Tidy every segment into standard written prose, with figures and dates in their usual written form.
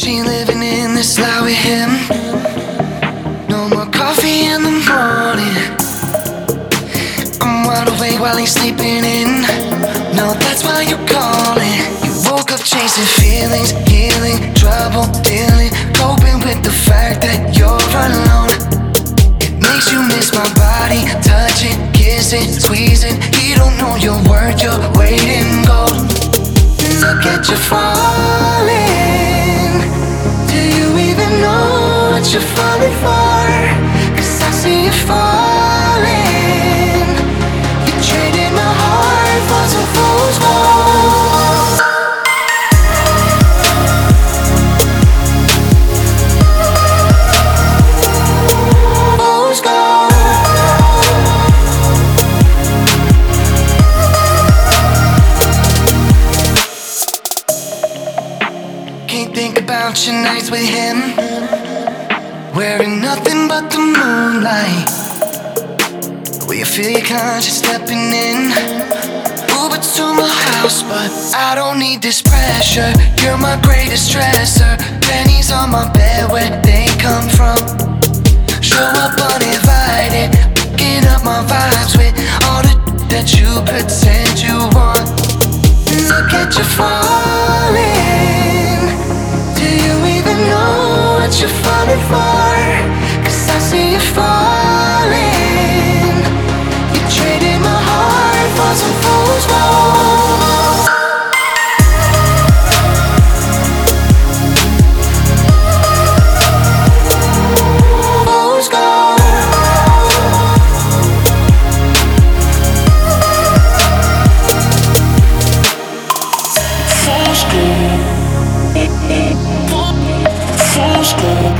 She ain't living in this life with him. No more coffee in the morning. I'm wide awake while he's sleeping in. No, that's why you're calling. You woke up chasing feelings, healing, trouble dealing, coping with the fact that you're alone. It makes you miss my body, touching, kissing, squeezing. He don't know your word, your weight in gold. Look at you falling. Do you even know what you're falling for? 'Cause I see you falling. You're trading my heart for some fool's gold. Fool's gold. Can't think about your nights with him, wearing nothing but the moonlight. Will you feel your conscience stepping in? Uber to my house, but I don't need this pressure. You're my greatest stressor. Pennies on my bed, where they come from. Show up uninvited, picking up my vibes with all the that you pretend you want. Look at you falling. Do you even know what you're falling for? 'Cause I see you falling. You're trading my heart for some fool's gold. Fool's gold. Fool's gold. Fool's gold.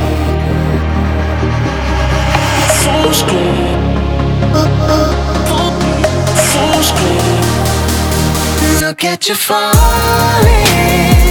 Fool's gold. Fool's gold. Look at you falling.